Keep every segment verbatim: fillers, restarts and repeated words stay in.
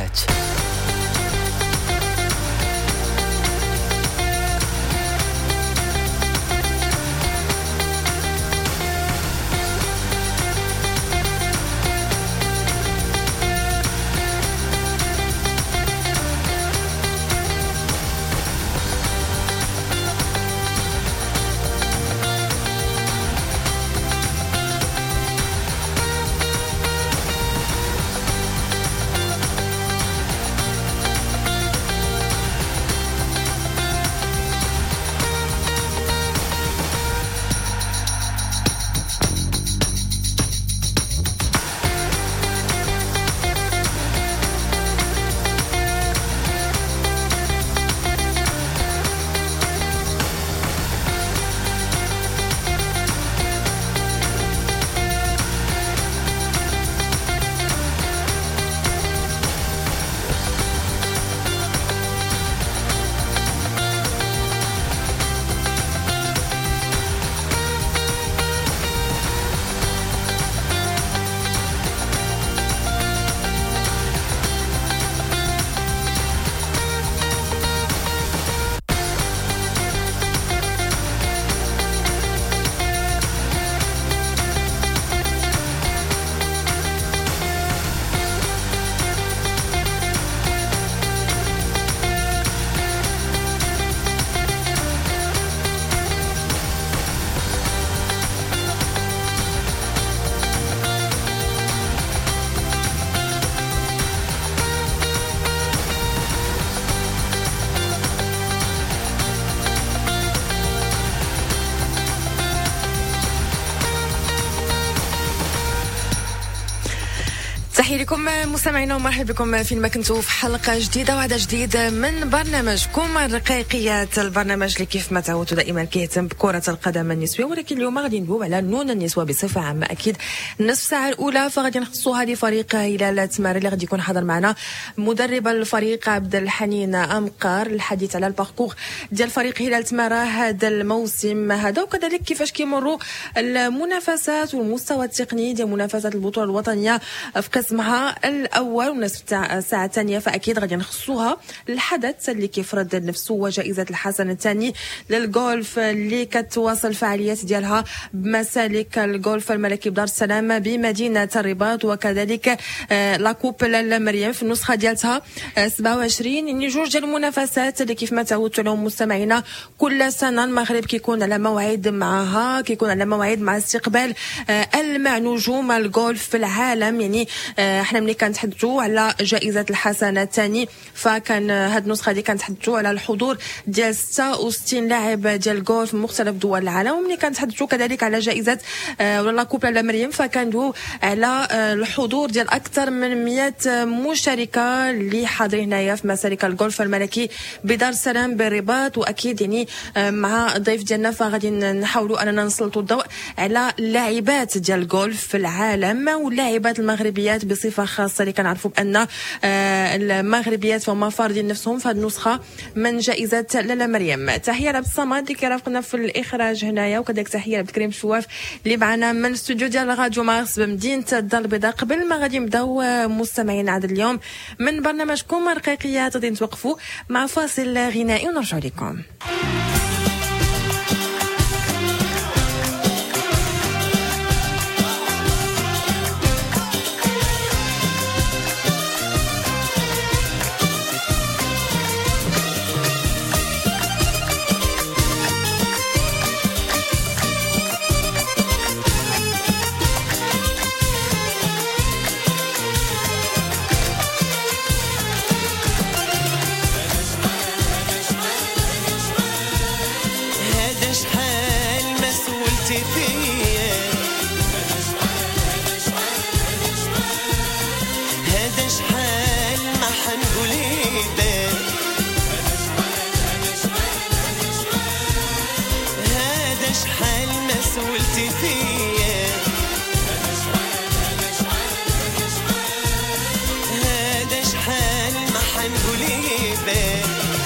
الحياة. تحية لكم مستمعينا ومرحبا بكم فيما كنتوا في حلقة جديدة وعدة جديد من برنامجكم الرقيقيات، البرنامج اللي كيف ما تعودتوا دائما كيهتم بكرة القدم النسوية، ولكن اليوم غادي ندويو على نون النسوة بصفة عامة. أكيد النصف ساعة الأولى فغادي نخصوها لفريق هلال تمارا اللي غادي يكون حاضر معنا مدرب الفريق عبد الحنين أمقار الحديث على الباركور ديال فريق هلال تمارا هذا الموسم هذا، وكذلك كيفاش كيمروا المنافسات والمستوى التقني ديال منافسات البطولة الوطنية في قسمها الاول ونصف الساعه الثانيه. فاكيد غادي نخصوها الحدث اللي كيفرض نفسه وجائزه الحسن الثاني للغولف اللي كتواصل الفعاليات ديالها بمسالك الغولف الملكي بدار السلام بمدينه الرباط، وكذلك لا كوب لاله مريم في النسخه ديالتها سبعة وعشرين. يعني جوج ديال المنافسات اللي كيف ما تعودتوا لهم مستمعينا كل سنه المغرب كيكون على موعد معها، كيكون على موعد مع استقبال المع نجوم الغولف في العالم. يعني احنا ملي كنتحدثوا على جائزه الحسن الثاني فكان هاد النسخه دي كنتحدثوا على الحضور ديال ستة وستين لاعب ديال الغولف من مختلف دول العالم، وملي كنتحدثوا كذلك على جائزه ولا كوب لاله مريم فكندويو على الحضور ديال اكثر من مئة مشاركه اللي حاضرين هنايا في مسالك الغولف الملكي بدار السلام بالرباط. واكيد يعني مع الضيف ديالنا فغادي نحاولوا اننا نسلطوا الضوء على اللاعبات ديال الغولف في العالم واللاعبات المغربيات بصفه خاصه اللي كنعرفوا بان المغربيات فهم فارضين نفسهم في هذه النسخه من جائزه لاله مريم. تحيه لعبد الصمد اللي كيرافقنا في الاخراج هنايا، وكذلك تحيه لعبد الكريم شواف اللي معنا من الاستوديو ديال راديو مارس بمدينه الدار البيضاء. قبل ما غادي نبداو مستمعينا عاد اليوم من برنامجكم الرقيقيات غادي نتوقفوا مع فاصل غنائي ونرجعوا لكم.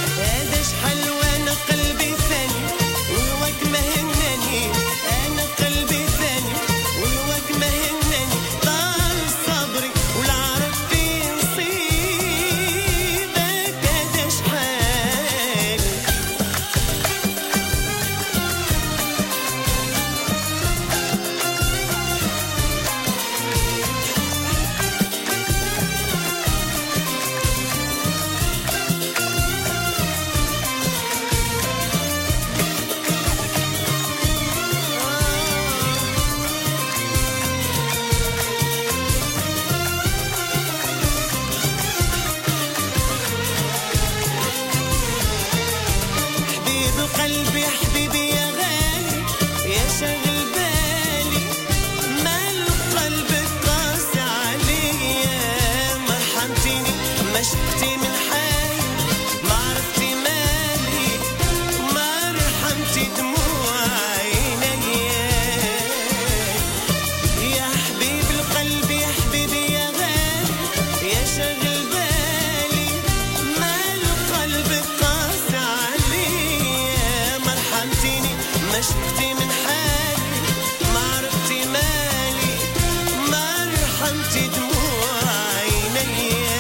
هذا شحال وانا قلبي ثاني وك ما هناني انا قلبي بالقلب يا حبيبي يا غالي يا شاغل بالي مال قلبك قاسي عليا ما رحمتيني ما شفتي من حالي ما عرفتي مالي ما رحمتي دموع عينيا يا حبيب القلب يا حبيبي يا غالي يا شاغل بالي مال قلبك قاسي عليا ما رحمتيني ما شفتي من حالي ما عرفتي مالي ما رحمتي دموع عينيا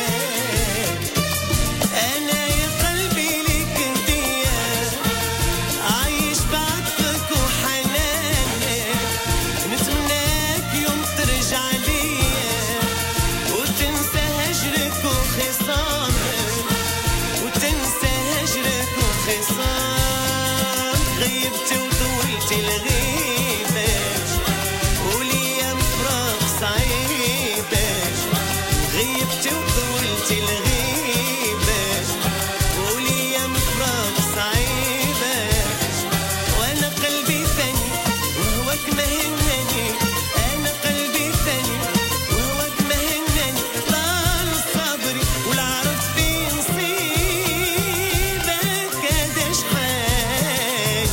أنا يا قلبي لك هدية عايش بعطفك وحنانك نتمناك يوم ترجع ليا وتنسى هجرك وخصامك وتنسى هجرك وخصامك غيبتي وطولتي الغيبة وليام فراق صعيبة غيبتي وطولتي الغيبة وليام فراق صعيبة وانا قلبي ثاني وهواك ما هناني انا قلبي ثاني وهواك ما هناني طال صبري والعرض في نصيبك قداش حالي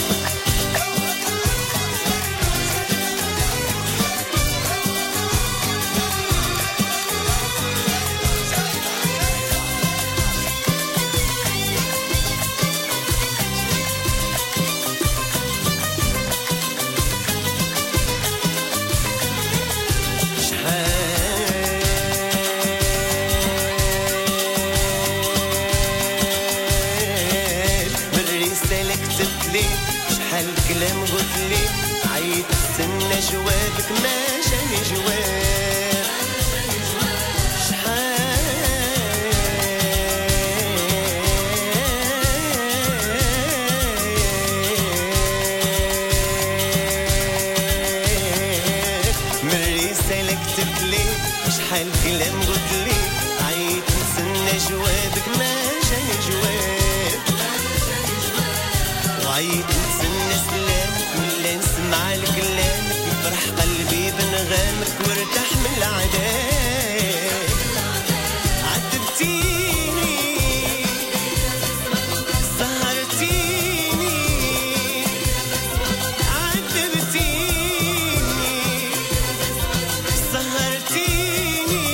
بالرسالة كتبت لي شحال كلام قلت لي عيت استنى جوابك ما جاني جواب شحال من رسالة كتبت لي شحال كلام قلت لي عيت نستنى جوابك ما جاني جواب وعيت نتسنى سلامك ولا نسمع لكلامك يفرح قلبي بنغامك وارتاح من العذاب عذبتيني سهرتيني عذبتيني سهرتيني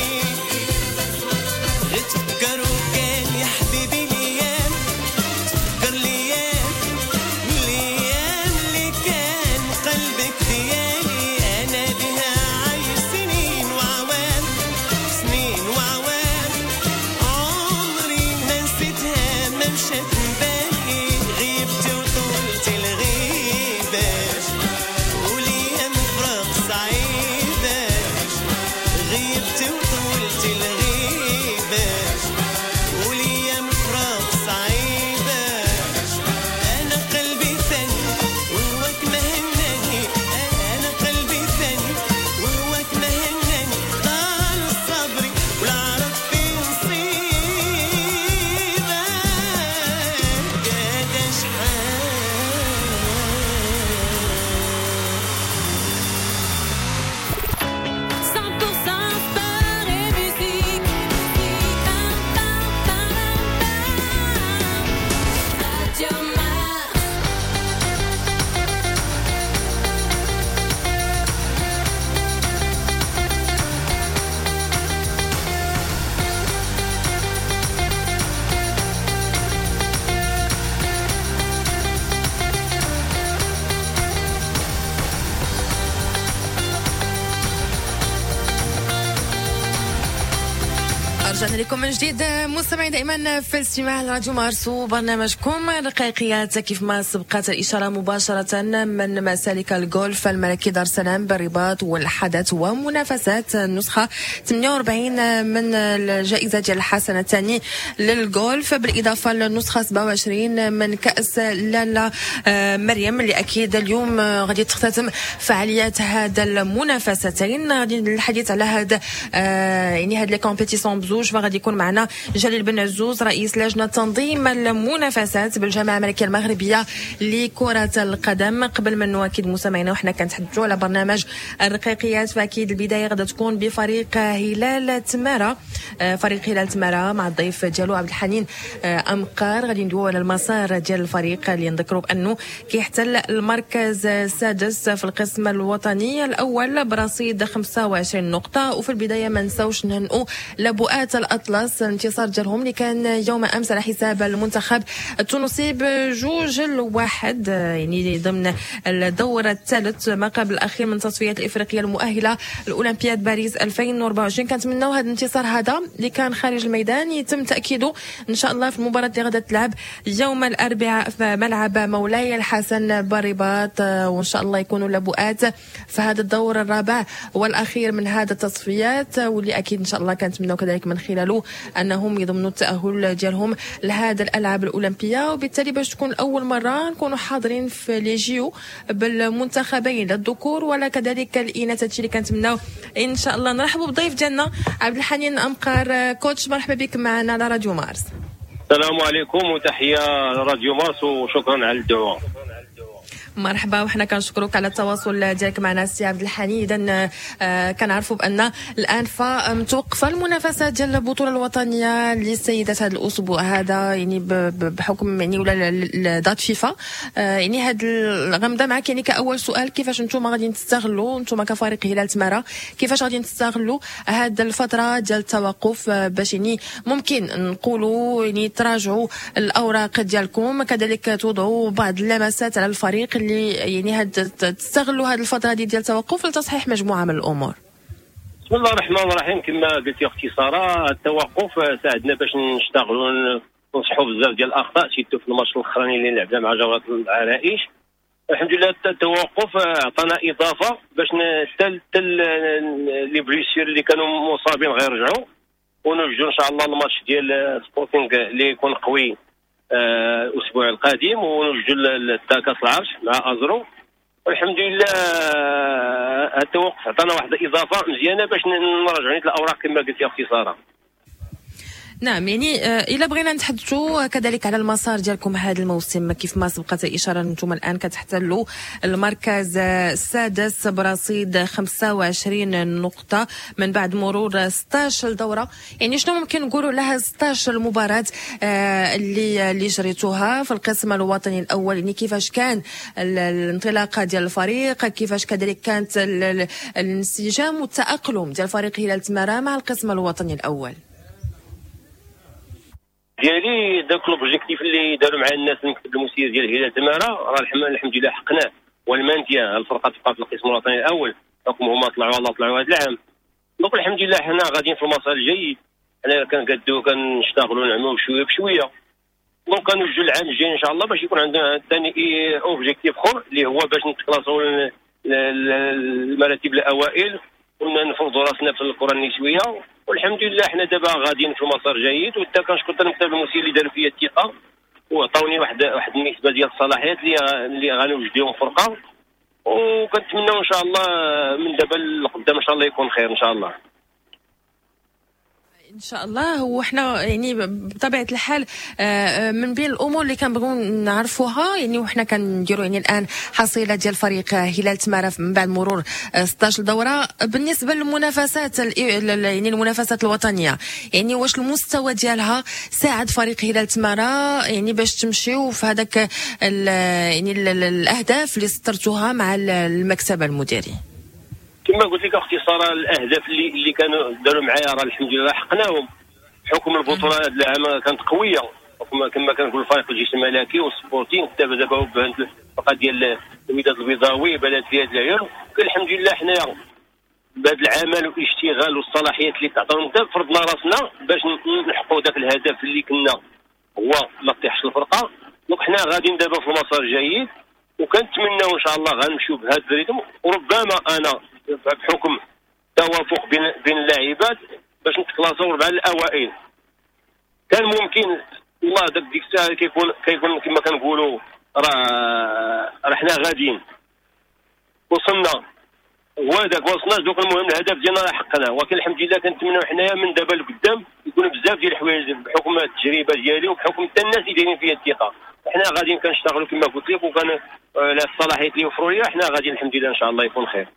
غتفكر وكان يا حبيبي ليام تفكر ليام ليام اللي كان قلبك ديالي أنا بها عايش سنين وعوام سنين وعوام عمري ما نسيتها ما مشات من بالي غيبتي وطولتي الغيبة وليام فراق صعيبة غيبتي وطولتي الغيبة وليام فراق صعيبة أنا قلبي ثاني وهواك ما هناني أنا قلبي ثاني وهواك ما هناني طال صبري والعرض في نصيبة قداش حال cent pour cent sport et musique. Pam, pam, pam, pam. Radio Mars. رجعنا لكم من جديد مستمعين دائما في استماع راديو مارس وبرنامجكم رقيقيات كيف ما سبقت الإشارة مباشرة من مسالك الجولف الملكي دار السلام بالرباط والحدث ومنافسات النسخة ثمانية وأربعين من الجائزة ديال الحسنة الثاني للجولف بالإضافة للنسخة سبعة وعشرين من كأس لالا مريم اللي أكيد اليوم غادي تختتم فعاليات هذا المنافستين. غادي الحديث على هذا يعني هاد لي كومبيتيسيون بزوج المستشفى غادي يكون معنا جليل بن عزوز رئيس لجنه تنظيم المنافسات بالجامعه الملكيه المغربيه لكره القدم. قبل ما نواكد مستمعينا وحنا كنتحدثوا على برنامج الرقيقيات، فاكيد البدايه غادا تكون بفريق هلال تماره. فريق هلال تماره مع الضيف ديالو عبد الحنين امقار غادي ندويو على المسار ديال الفريق اللي نذكروا بانه كيحتل المركز السادس في القسم الوطني الاول برصيد خمسة وعشرين نقطه. وفي البدايه ما نساوش نهنئوا لبؤات الاطلس الانتصار ديالهم اللي كان يوم امس على حساب المنتخب التونسي بجوج الواحد، يعني ضمن الدور الثالث ما قبل الاخير من تصفيات الافريقيه المؤهله لاولمبياد باريس ألفين وأربعة وعشرين. كنتمناو هذا الانتصار هذا اللي كان خارج الميدان يتم تاكيده ان شاء الله في المباراه اللي غادا تلعب يوم الاربعاء في ملعب مولاي الحسن بالرباط، وان شاء الله يكونوا لبؤات في هذا الدور الرابع والاخير من هذا التصفيات، واللي اكيد ان شاء الله كنتمناو كذلك من خلاله انهم يضمنوا التاهل ديالهم لهذا الالعاب الاولمبيه، وبالتالي باش تكون اول مره نكونوا حاضرين في لي جيو بالمنتخبين الذكور ولا كذلك الاناث. هادشي اللي كنتمناو ان شاء الله. نرحبوا بالضيف ديالنا عبد الحنين امقار. كوتش مرحبا بك معنا على راديو مارس. السلام عليكم وتحيه راديو مارس وشكرا على الدعوه. مرحبا، وحنا كنشكروك على التواصل ديالك معنا سي عبد الحنين. اذا آه كنعرفوا بان الان فمتوقفه المنافسات ديال البطوله الوطنيه للسيدات هذا الاسبوع هذا، يعني بحكم يعني ولا دات فيفا. آه يعني هذا الغمضه معك، يعني كاول سؤال كيفاش نتوما غادي تستغلوا نتوما كفريق هلال تماره، كيفاش غادي تستغلوا هذه الفتره ديال التوقف باش يعني ممكن نقولوا يعني تراجعوا الاوراق ديالكم، كذلك توضعوا بعض اللمسات على الفريق اللي يعني هاد تستغلوا هذه الفتره دي ديال التوقف لتصحيح مجموعه من الامور؟ بسم الله الرحمن الرحيم. كما قلتي اختصارا، التوقف ساعدنا باش نشتغلوا نصحوا بزاف ديال الاخطاء سيتو في الماتش الاخراني اللي لعبنا مع جوله العرائش. الحمد لله التوقف عطانا اضافه باش حتى لي بريسير اللي كانوا مصابين غير رجعوا، ونوجدوا ان شاء الله الماتش ديال سبورتينغ اللي يكون قوي الاسبوع القادم، ونوجدوا كاس العرش مع ازرو. والحمد لله التوقف عطانا واحد الاضافه مزيانه باش نرجعوا الاوراق كما قلتي اختصارا. نعم، يعني آه الا بغينا نتحدثوا كذلك على المسار ديالكم هذا الموسم، كيف ما سبقت الاشاره انتم الان كتحتلوا المركز السادس برصيد خمسة وعشرين نقطه من بعد مرور ستة عشر دوره. يعني شنو ممكن نقولوا لها ستة عشر مباراه آه اللي اللي جريتوها في القسم الوطني الاول؟ يعني كيفاش كان الانطلاقه ديال الفريق، كيفاش كذلك كانت الانسجام والتاقلم ديال فريق هلال تماره مع القسم الوطني الاول؟ ديالي داك لوبجيكتيف اللي داروا مع الناس المكتب المسير ديال هلال تماره راه الحمد لله حقناه، والمانتيا الفرقه تبقى في القسم الوطني الاول حكم هما طلعوا الله طلعوا هذا العام. دونك الحمد لله حنا غاديين في المسار الجيد، حنا كنقادو كنشتغلوا نعملوا بشويه بشويه. دونك كنوجدوا العام الجاي ان شاء الله باش يكون عندنا ثاني اوبجيكتيف اخر اللي هو باش نتكلاسوا المراتب الاوائل ونفرضوا راسنا في الكره النسويه. والحمد لله حنا دابا غاديين في مسار جيد، وحتى كنشكر المكتب المسير اللي داروا فيا الثقه وعطاوني واحد واحد النسبه ديال الصلاحيات اللي اللي غنوجدهم فرقه، وكنتمنوا ان شاء الله من دابا لقدام ان شاء الله يكون خير ان شاء الله. ان شاء الله. وحنا يعني بطبيعه الحال من بين الامور اللي كنبغيو نعرفوها يعني وحنا كنديروا يعني الان حصيله ديال فريق هلال تماره من بعد مرور ستة عشر دوره بالنسبه للمنافسات يعني المنافسات الوطنيه، يعني واش المستوى ديالها ساعد فريق هلال تماره يعني باش تمشيو في هذاك يعني الاهداف اللي سطرتوها مع المكتب المديري؟ كما قلت لك اختصارا، الاهداف اللي اللي كانوا داروا معايا راه الحمد لله حقناهم. حكم البطوله هذا العام كانت قويه، كما كنقول الفريق الجيش الملكي والسبورتينغ دابا دابا الفرقه ديال الوداد البيضاوي بلديه العيون. الحمد لله حنايا بهذا العمل والاشتغال والصلاحيات اللي تعطاونا فرضنا راسنا باش نحققوا ذاك الهدف اللي كنا هو ما طيحش الفرقه. دونك حنا غاديين دابا في مسار جيد، وكنتمناو ان شاء الله غنمشيو بهذا الريتم، وربما انا بحكم توافق بين بين اللاعبات باش نتكلاسوا ربعه الاوائل. كان ممكن والله داك ديك الساعه كيكون كيكون كما كنقولوا راه راه حنا غاديين وصلنا وهذاك وصلنا دوك. المهم الهدف ديالنا راه حقنا، ولكن الحمد لله كنتمناو حنايا من دابا لقدام يكونوا بزاف ديال الحوايج بحكم التجربه ديالي وبحكم حتى الناس اللي دايرين فيا الثقه. حنا غاديين كنشتغلوا كما قلت لك، وكان على الصلاحيات اللي وفروا لي حنا غاديين الحمد لله ان شاء الله يكون خير.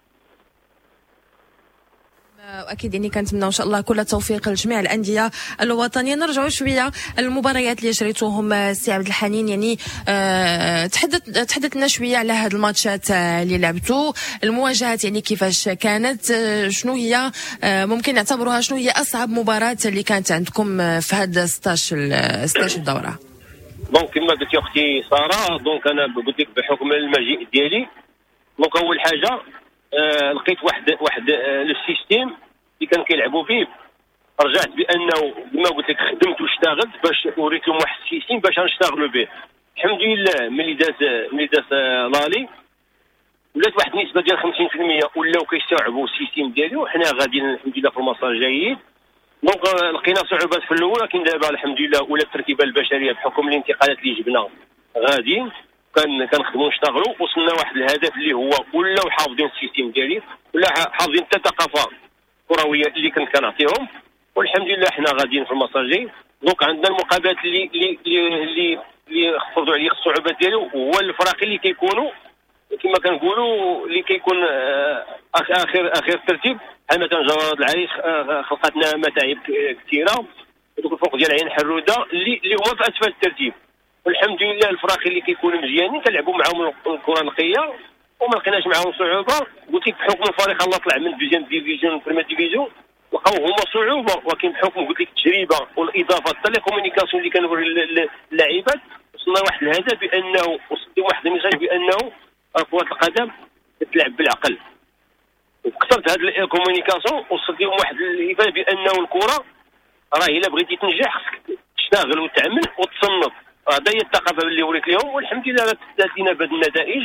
واكيد اني كنتمنى ان شاء الله كل التوفيق لجميع الانديه الوطنيه. نرجعوا شويه المباريات اللي جريتوهم سي عبد الحنين، يعني أه تحدث تحدثنا شويه على هاد الماتشات اللي لعبتوا، المواجهات يعني كيفاش كانت، أه شنو هي أه ممكن نعتبروها شنو هي اصعب مباراه اللي كانت عندكم في هاد ستاشر ستاشر دوره؟ دونك كما قلت يا اختي ساره، دونك انا قلت لك بحكم المجيء ديالي، دونك اول حاجه آه لقيت واحد واحد آه السيستيم اللي كان كيلعبوا به. رجعت بانه كما قلت لك خدمت واشتغلت باش وريت لهم واحد السيستيم باش نشتغلوا به. الحمد لله ملي داز ملي داز آه لالي ولات واحد النسبه ديال خمسين في المية ولاو كيستوعبوا السيستيم ديالي، وحنا غاديين الحمد لله في المسار جيد. دونك آه لقينا صعوبات في الاول، لكن دابا الحمد لله ولا التركيبه البشريه بحكم الانتقالات اللي جبنا غاديين كان كنخدموا نشتغلوا. وصلنا واحد الهدف اللي هو ولاو حافظين السيستيم ديالي، ولا حافظين حتى الثقافه الكرويه اللي كنت كنعطيهم، والحمد لله حنا غاديين في المسار جيد. دونك عندنا المقابلات اللي اللي اللي اللي فرضوا عليا الصعوبات ديالو هو الفرق اللي كيكونوا كما كنقولوا اللي كيكون اخر اخر ترتيب. بحال مثلا جواد العريش خلقتنا متاعب كثيره، دوك الفوق ديال عين حروده اللي اللي هما في اسفل الترتيب. والحمد لله الفراق اللي كيكونوا مزيانين كنلعبوا معاهم الكره نقيه وما لقيناش معاهم صعوبه. قلت لك بحكم الفريق الله طلع من دوزيام ديفيزيون بريمير ديفيزيون لقاو هما صعوبه، ولكن بحكم قلت لك التجربه والاضافه حتى لي كومونيكاسيون اللي كانوا اللاعبات وصلنا واحد الهدف بانه وصلت واحد الميساج بانه كره القدم تتلعب بالعقل. وكثرت هذه الكومونيكاسيون وصلت لهم واحد الافاده بانه الكره راه الا بغيتي تنجح خصك تشتغل وتعمل وتصنف. هذا هي الثقافه اللي وريت لهم، والحمد لله تاتينا بهذه النتائج.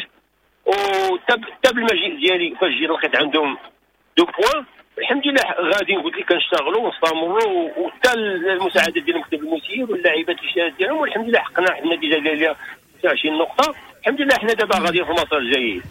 وتاب المجيء ديالي فاش جيت لقيت عندهم دو بوان، الحمد لله غادي قلت لك كنشتغلوا ونستمروا، وحتى المساعده ديال المكتب المسير واللاعبات الشهادات ديالهم، والحمد لله حققنا واحد النتيجه ديال عشرين نقطه. الحمد لله حنا دابا غاديين في مسار جيد.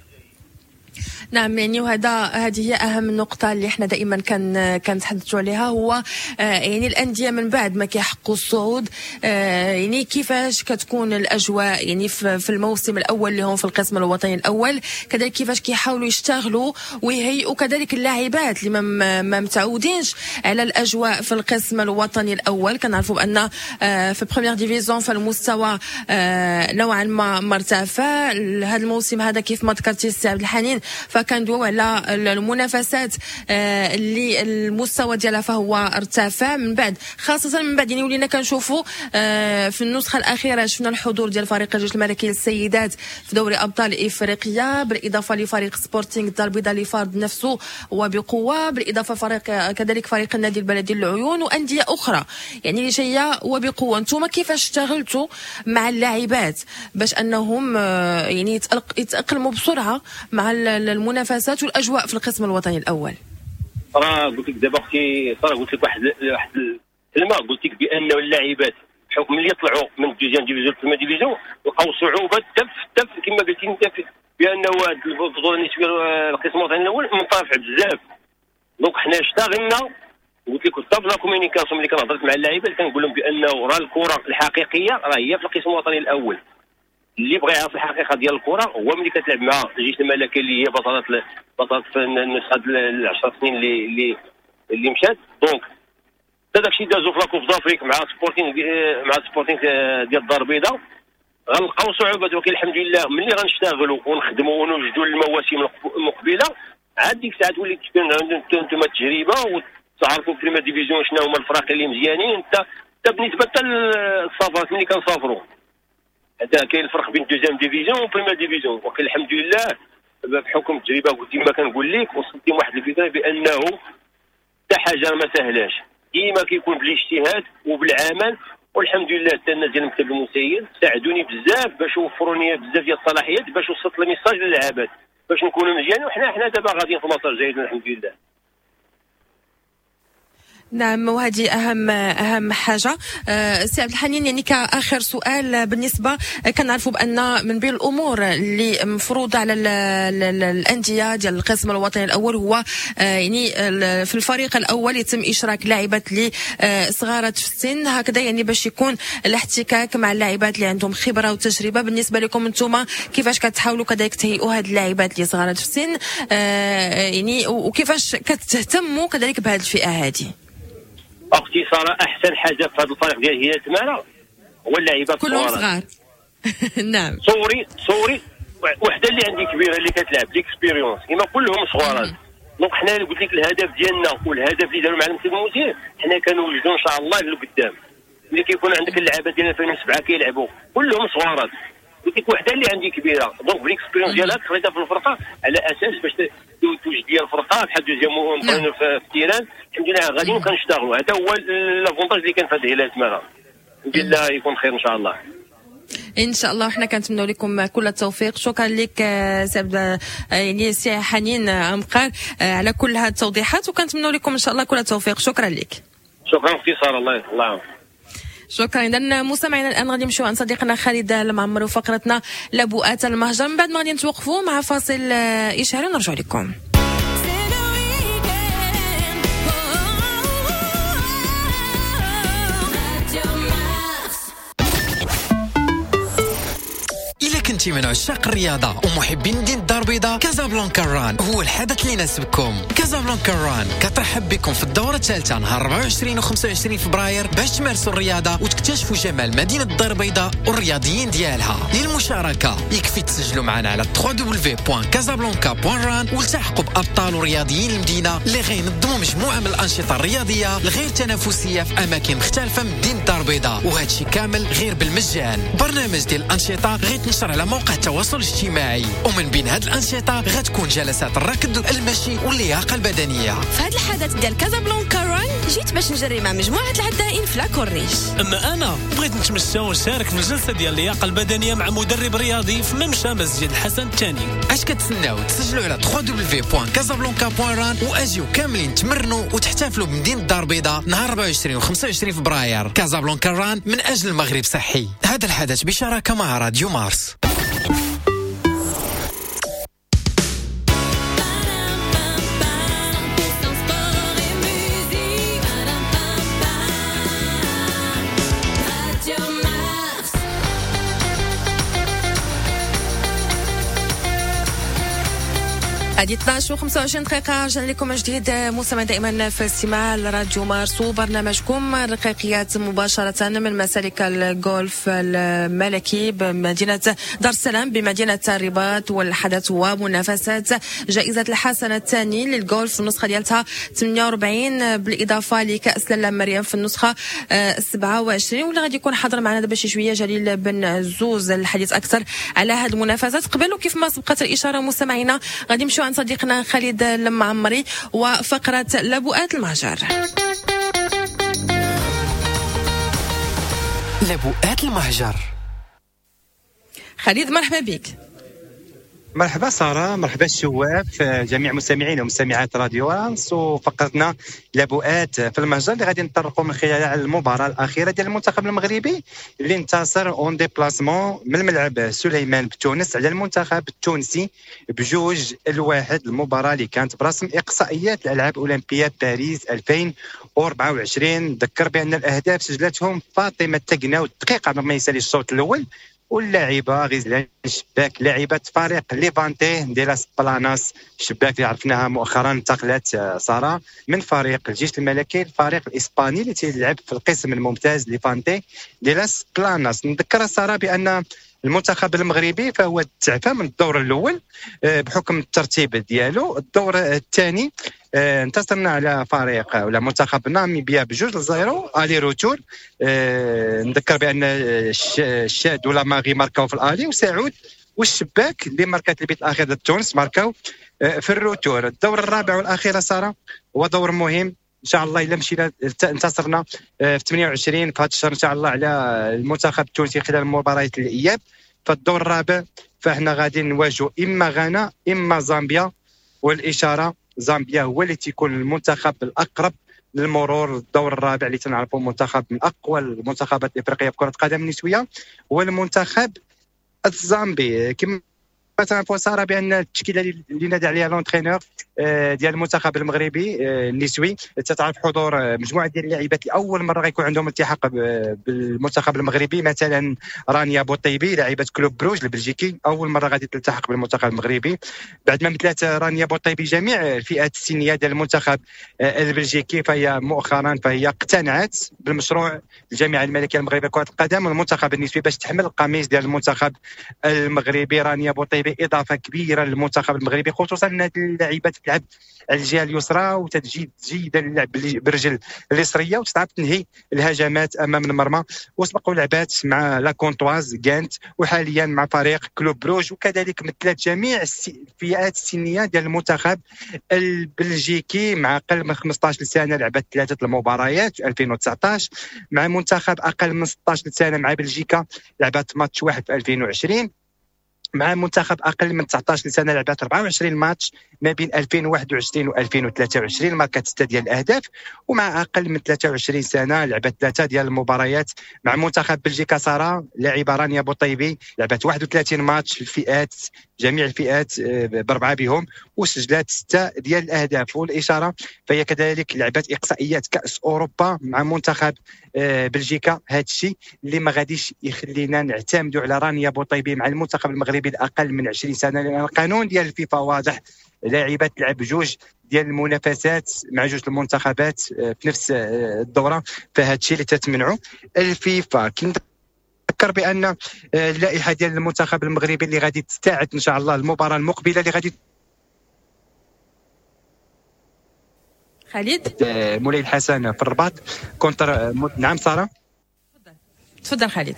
نعم، يعني وهذا هذه هي اهم نقطه اللي احنا دائما كان كنتحدثوا عليها، هو آه يعني الانديه من بعد ما كيحققوا الصعود آه يعني كيفاش كتكون الاجواء يعني في الموسم الاول اللي هم في القسم الوطني الاول، كذلك كيفاش كيحاولوا يشتغلوا ويهيئوا كذلك اللاعبات اللي ما, ما متعودينش على الاجواء في القسم الوطني الاول. كنعرفوا بان آه في بريمير ديفيزيون فالمستوى آه نوعا ما مرتفع. هذا الموسم هذا كيف ما ذكرتي السي عبد الحنين فكندويو على المنافسات اللي المستوى ديالها فهو ارتفع من بعد، خاصه من بعد يعني ولينا كنشوفوا في النسخه الاخيره شفنا الحضور ديال فريق الجيش الملكي للسيدات في دوري ابطال افريقيا، بالاضافه لفريق سبورتينغ الدار البيضاء اللي فرض نفسه وبقوه، بالاضافه فريق كذلك فريق النادي البلدي للعيون وانديه اخرى يعني اللي جايه وبقوه. انتم كيفاش اشتغلتوا مع اللاعبات باش انهم يعني يتاقلموا بسرعه مع المنافسات والاجواء في القسم الوطني الاول؟ راه قلت لك دابا اختي صراحه قلت لك واحد واحد الكلمه، قلت لك بانه اللاعبات بحكم اللي يطلعوا من الدوزيام ديفيزيون في ديفيزيون لقاو صعوبه تف تف كما قلتي انت بانه هذه البطوله النسبيه القسم الوطني الاول مرتفع بزاف. دونك حنا اشتغلنا قلت لك حتى لا كومونيكاسيون اللي كنهضرت مع اللاعبات كنقول لهم بانه راه الكره الحقيقيه راه هي في القسم الوطني الاول. اللي بغى يعرف الحقيقه ديال الكره هو ملي كتلعب مع الجيش الملكي اللي هي بطلات بطلات في النسخه العشر سنين اللي اللي اللي مشات. دونك حتى داكشي دازو في لاكوب دافريك مع سبورتينغ مع سبورتينغ ديال الدار البيضاء غنلقاو صعوبات، ولكن الحمد لله ملي غنشتغلوا ونخدموا ونوجدوا المواسم المقبله عاد ديك الساعه تولي تكون عندكم تجربه وتعرفوا بريمير ديفيزيون شنو هما الفرق اللي مزيانين. انت بالنسبه حتى للسفرات ملي كنسافروا هذا كاين الفرق بين دوزيام ديفيزيون وبريمير ديفيزيون، ولكن الحمد لله بحكم التجربه قلت ما كنقول لك وصلت لواحد الفكره بانه حتى حاجه ما سهلاش، ديما كيكون بالاجتهاد وبالعمل. والحمد لله حتى الناس ديال المكتب المسير ساعدوني بزاف باش وفروا لي بزاف ديال الصلاحيات باش وصلت الميساج للعباد باش نكونوا مزيانين، وحنا حنا دابا غاديين في مسار جيد الحمد لله. نعم، وهذه اهم اهم حاجه. أه سي عبد الحنين، يعني كاخر سؤال بالنسبه كنعرفوا بان من بين الامور اللي مفروضه على ال ال ال الانديه ديال القسم الوطني الاول هو أه يعني في الفريق الاول يتم اشراك لاعبات اللي أه صغارات في السن، هكذا يعني باش يكون الاحتكاك مع اللاعبات اللي عندهم خبره وتجربه. بالنسبه لكم انتم كيفاش كتحاولوا كذلك تهيئوا هاد اللاعبات اللي صغارات في السن، أه يعني وكيفاش كتهتموا كذلك بهذه الفئه هذه؟ اختي ساره، احسن حاجه في هذا الفريق ديال هي تماره هو اللاعبات كلهم صغار. نعم، صوري صوري وحده اللي عندي كبيره اللي كتلعب ليكسبيريونس، كيما كلهم صغارات. دونك حنا قلت لك الهدف ديالنا والهدف اللي داروا مع المسيد المدير، حنا كنوجدوا ان شاء الله لقدام. ملي كيكون عندك اللعابه ديال ألفين وسبعة كيلعبوا كلهم صغارات، قلت لك وحده اللي عندي كبيره، دونك باليكسبيريونس ديالها تخرجها في الفرقه على اساس باش توجد ديال الفرقه بحال دوزيام مونطرينور في التيران. الحمد لله غاديين كنشتغلوا، هذا هو لافونتاج اللي كان في هذه الهلال تماره. بالله يكون خير ان شاء الله. ان شاء الله، وحنا كنتمنوا لكم كل التوفيق. شكرا لك سي يعني سي حنين عمقار على كل هذه التوضيحات، وكنتمنوا لكم ان شاء الله كل التوفيق. شكرا لك. شكرا اختي ساره، الله الله شكرا. اذا مستمعينا الان غادي نمشيو عند صديقنا خالد المعمر وفقرتنا لبؤات المهجر، من بعد ما غادي نتوقفوا مع فاصل اشهاري ونرجع لكم. كنتي من عشاق الرياضة ومحبين مدينة الدار البيضاء، كازابلانكا ران هو الحدث اللي يناسبكم. كازابلانكا ران كترحب بكم في الدورة الثالثة نهار أربعة وعشرين و خمسة وعشرين فبراير باش تمارسوا الرياضة وتكتشفوا جمال مدينة الدار البيضاء والرياضيين ديالها. للمشاركة يكفي تسجلوا معنا على دبليو دبليو دبليو دوت كازابلانكا دوت ران والتحقوا بأبطال ورياضيين المدينة اللي غينظموا مجموعة من الأنشطة الرياضية الغير تنافسية في أماكن مختلفة من مدينة الدار البيضاء، وهادشي كامل غير بالمجان. برنامج ديال الأنشطة غيتنشر على موقع التواصل الاجتماعي، ومن بين هاد الأنشطة غتكون جلسات الركض، المشي واللياقة البدنية. في هاد الحدث ديال كازابلانكا ران جيت باش نجري مع مجموعة العدائين في لاكورنيش. اما انا بغيت نتمشى ونشارك في الجلسة ديال اللياقة البدنية مع مدرب رياضي في ممشى مسجد الحسن الثاني. اش كتسناو؟ تسجلوا على دبليو دبليو دبليو دوت كازابلانكا دوت ران واجيو كاملين تمرنوا وتحتفلوا بمدينة الدار البيضاء نهار أربعة وعشرين و خمسة وعشرين فبراير. كازابلانكا ران من اجل المغرب صحي. هذا الحدث بشراكة مع راديو مارس. هذه اثناش و خمسة وعشرين دقيقة. رجعنا لكم من جديد مستمعين دائما في استماع لراديو مارس وبرنامجكم رقيقيات مباشرة من مسالك الجولف الملكي بمدينة دار السلام بمدينة الرباط. والحدث هو منافسات جائزة الحسن الثاني للجولف في النسخة ديالتها ثمانية وأربعين بالإضافة لكأس لاله مريم في النسخة سبعة وعشرين. واللي غادي يكون حاضر معنا دابا شي شوية جليل بن زوز الحديث أكثر على هذه المنافسات. قبل وكيف ما سبقت الإشارة مستمعينا غادي نمشيو عند صديقنا خالد المعمري وفقرة لبؤات المهجر. لبؤات المهجر. خالد مرحبا بك. مرحبا سارة، مرحبا الشواف، جميع مستمعين ومستمعات راديو وانس، وفقرتنا لبؤات في المهجر اللي غادي نطرقوا من خلالها على المباراة الأخيرة ديال المنتخب المغربي اللي انتصر اون ديبلاسمون من الملعب سليمان بتونس على المنتخب التونسي بجوج الواحد. المباراة اللي كانت برسم إقصائيات الألعاب أولمبياد باريس ألفين وأربعة وعشرين. نذكر بأن الأهداف سجلتهم فاطمة تقناو الدقيقة قبل ما يسالي الشوط الأول، واللاعبة غزلان شباك لاعبة فريق ليفانتي دي لاس بلاناس، الشباك اللي عرفناها مؤخرا انتقلت سارة من فريق الجيش الملكي الفريق الإسباني اللي تيلعب في القسم الممتاز ليفانتي دي لاس بلاناس. نذكر سارة بأن المنتخب المغربي فهو تعفى من الدور الأول بحكم الترتيب ديالو. الدور الثاني انتصرنا على فريق ولا منتخب ناميبيا بجوج لزيرو الي روتور. نذكر بان الشاد ولا ماغي ماركاو في الالي، وسعود والشباك اللي ماركات البيت الاخير ضد تونس ماركاو في الروتور. الدور الرابع والاخير ساره هو دور مهم ان شاء الله. الا مشينا انتصرنا في ثمانية وعشرين في هذا الشهر ان شاء الله على المنتخب التونسي خلال مباريات الاياب. فالدور الرابع فاحنا غادي نواجهوا اما غانا اما زامبيا، والاشاره زامبيا هو اللي تيكون المنتخب الاقرب للمرور الدور الرابع اللي تنعرفوا منتخب من اقوى المنتخبات الافريقيه في كره القدم النسويه هو المنتخب الزامبي. كما مثلا ساره بان التشكيله اللي نادى عليها لونترينور ديال المنتخب المغربي النسوي تتعرف حضور مجموعه ديال اللاعبات لاول مره غيكون عندهم التحاق بالمنتخب المغربي، مثلا رانيا بوطيبي لاعبه كلوب بروج البلجيكي اول مره غادي تلتحق بالمنتخب المغربي، بعد ما مثلت رانيا بوطيبي جميع الفئات السنيه ديال المنتخب البلجيكي فهي مؤخرا فهي اقتنعت بالمشروع الجامعه الملكيه المغربيه لكره القدم والمنتخب النسوي باش تحمل القميص ديال المنتخب المغربي. رانيا بوطيبي اضافه كبيره للمنتخب المغربي، خصوصا ان اللاعبات تلعب على الجهه اليسرى وتجيد جيدا اللعب برجل اليسريه وتعرف تنهي الهجمات امام المرمى، وسبقوا لعبات مع لا كونتواز غانت وحاليا مع فريق كلوب بروج، وكذلك مثلت جميع الفئات السنيه ديال المنتخب البلجيكي مع اقل من خمسطاش سنه لعبت ثلاثه المباريات في ألفين وتسعطاش، مع منتخب اقل من ستطاش سنه مع بلجيكا لعبت ماتش واحد في ألفين وعشرين، مع منتخب اقل من تسعطاش سنه لعبت أربعة وعشرين ماتش ما بين ألفين وواحد وعشرين وألفين وثلاثة وعشرين ماركات ستة ديال الاهداف، ومع اقل من ثلاثة وعشرين سنه لعبت ثلاثه ديال المباريات مع منتخب بلجيكا. ساره لاعبه رانيا بوطيبي لعبت واحد وثلاثين ماتش في الفئات جميع الفئات باربعه بهم وسجلت سته ديال الاهداف. والاشاره فهي كذلك لعبت اقصائيات كاس اوروبا مع منتخب بلجيكا، هذا الشيء اللي ما غاديش يخلينا نعتمدوا على رانيا بوطيبي مع المنتخب المغربي الاقل من عشرين سنه، لان القانون ديال الفيفا واضح، لاعبات تلعب جوج ديال المنافسات مع جوج المنتخبات في نفس الدوره، فهذا الشيء اللي تتمنعوا الفيفا. نذكر بان اللائحه ديال المنتخب المغربي اللي غادي تستعد ان شاء الله المباراه المقبله اللي غادي خالد مولاي الحسن في الرباط كونتر. نعم ساره تفضل خالد.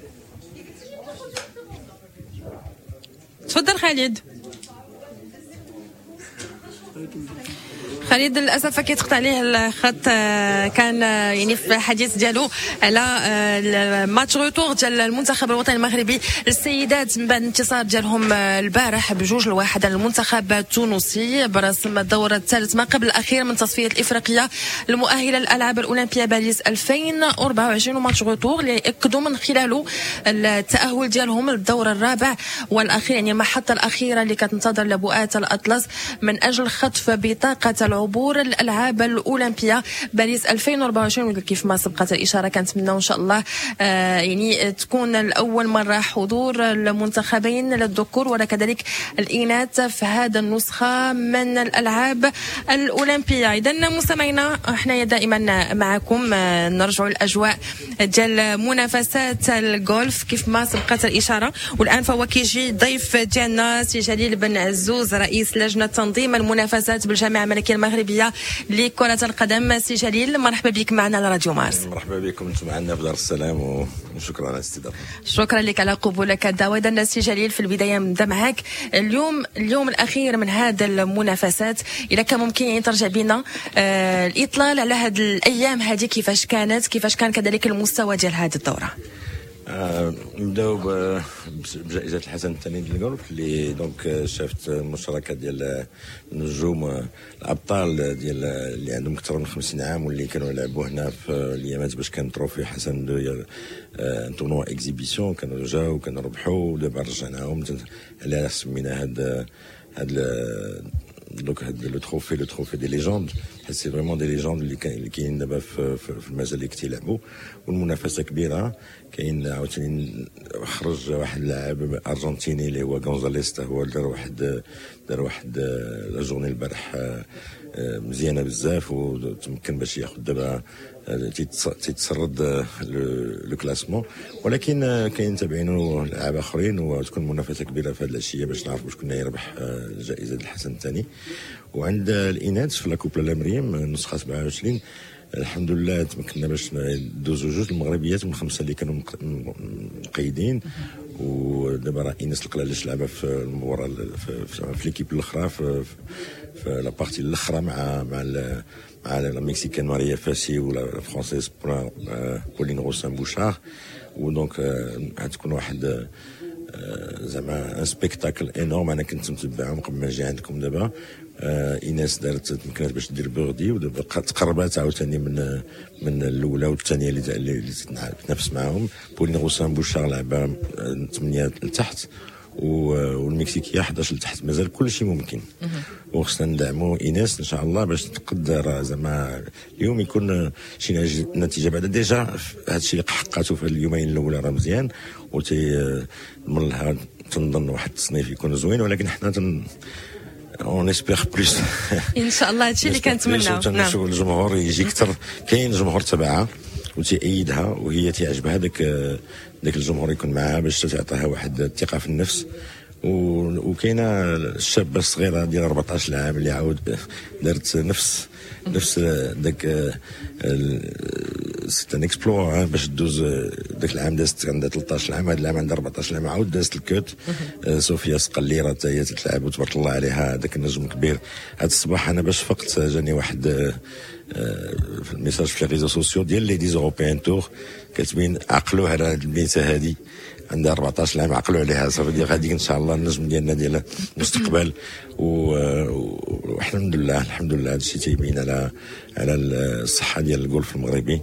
تفضل خالد. خالد للاسف كيتقطع عليه الخط، كان يعني في الحديث ديالو على الماتش روتور ديال المنتخب الوطني المغربي للسيدات من بعد الانتصار ديالهم البارح بجوج لواحد على المنتخب التونسي برسم الدور الثالث ما قبل الاخير من تصفيه الافريقيه المؤهله للالعاب الاولمبيه باريس ألفين وأربعة وعشرين، وماتش روتور اللي ياكدوا من خلاله التاهل ديالهم للدور الرابع والاخير، يعني المحطه الاخيره اللي كتنتظر لبؤات الاطلس من اجل خطف بطاقه عبور الالعاب الاولمبيه باريس ألفين وأربعة وعشرين. كيف ما سبقت الاشاره كنتمناو ان شاء الله آه يعني تكون الاول مره حضور المنتخبين للذكور وكذلك الاناث في هذا النسخه من الالعاب الاولمبيه. اذا مستمعينا احنا دائما معكم، آه نرجعوا الاجواء ديال منافسات الجولف كيف ما سبقت الاشاره، والان فهو كيجي ضيف ديالنا سي جليل بن عزوز رئيس لجنه تنظيم المنافسات بالجامعه الملكيه المغربيه لكرة القدم. سي جليل مرحبا بك معنا على راديو مارس. مرحبا بكم انتم معنا في دار السلام وشكرا على الاستضافه. شكرا لك على قبولك الدعوه. اذا سي جليل في البدايه نبدا معك اليوم اليوم الاخير من هذا المنافسات، اذا كان ممكن يعني ترجع بنا آه الاطلال على هذه الايام هذه كيفاش كانت، كيفاش كان كذلك المستوى ديال هذه الدوره. آه نبداو بجائزه الحسن الثاني ديال الجولف اللي دونك شافت المشاركه ديال النجوم الابطال ديال اللي عندهم اكثر من خمسين عام واللي كانوا يلعبوا هنا في الايامات باش كان تروفي حسن ديال ان تورنوا اكزيبيسيون، كانوا جاوا وكانوا ربحوا ودابا رجعناهم على سمينا هذا هذا دونك هذا لو تروفي لو تروفي دي ليجوند، سي فريمون دي ليجوند اللي كاين دابا في, في المجال اللي كتيلعبوا، والمنافسه كبيره. كاين عاوتاني خرج واحد اللاعب ارجنتيني اللي هو غونزاليس، هو دار واحد دار واحد لا جورني البارح مزيانه بزاف وتمكن باش ياخذ دابا تيتسرد لو كلاسمون، ولكن كاين تابعينو لاعب اخرين وتكون منافسه كبيره في هذه الاشياء باش نعرفوا شكون يربح جائزه الحسن الثاني. وعند الاناث في لا كوبلا لامريم النسخه سبعة وعشرين الحمد لله تمكنا باش ندوزو جوج المغربيات من خمسه اللي كانوا مقيدين، ودابا راه ايناس القلالاش لعبه في المباراه في, في, في ليكيب الاخرى في, في لا بارتي الاخرى مع مع مع لا مكسيكان ماريا فاسي ولا فرانسيس بولين روسان بوشار، ودونك غتكون واحد زعما ان سبيكتاكل انورم. انا كنت متبعهم قبل ما نجي عندكم دابا. آه ايناس دارت تمكنت باش دير بوردي ودابا تقربات عاوتاني من من الاولى والثانيه اللي اللي تنافس معاهم. بولين غوسان بوشار لعبه ثمانيه لتحت والمكسيكيه احد عشر لتحت. مازال كل شيء ممكن وخصنا ندعموا ايناس ان شاء الله باش تقدر زعما اليوم يكون شي نتيجه بعد ديجا هذا الشيء اللي حققته في اليومين الاولى راه مزيان وتي من لها تنظن واحد التصنيف يكون زوين ولكن حنا تن اون اسبيغ بليس ان شاء الله هادشي اللي كنتمناو. نشوف الجمهور يجي اكثر. كاين جمهور تبعها وتأيدها وهي تعجبها داك داك الجمهور يكون معها باش تعطيها واحد الثقه في النفس. وكاينه الشابه الصغيره ديال أربعطاش عام اللي عاود دارت نفس نفس داك سيت ان اكسبلور باش دوز داك العام دازت عندها ثلاثطاش عام. هذا العام عندها أربعطاش عام عاود دازت الكوت. صوفيا سقليره حتى هي تلعب وتبارك الله عليها داك النجم كبير. هذا الصباح انا باش فقت جاني واحد في الميساج في الريزو سوسيو ديال لي ديز اوروبيان تور كاتبين عقلوا على هذه البنيته هذه عندها أربعطاش عام عقلوا عليها صافي ديال غادي ان شاء الله النجم ديالنا ديال المستقبل. والحمد لله الحمد لله هذا الشيء تيبين على على الصحه ديال الجولف المغربي.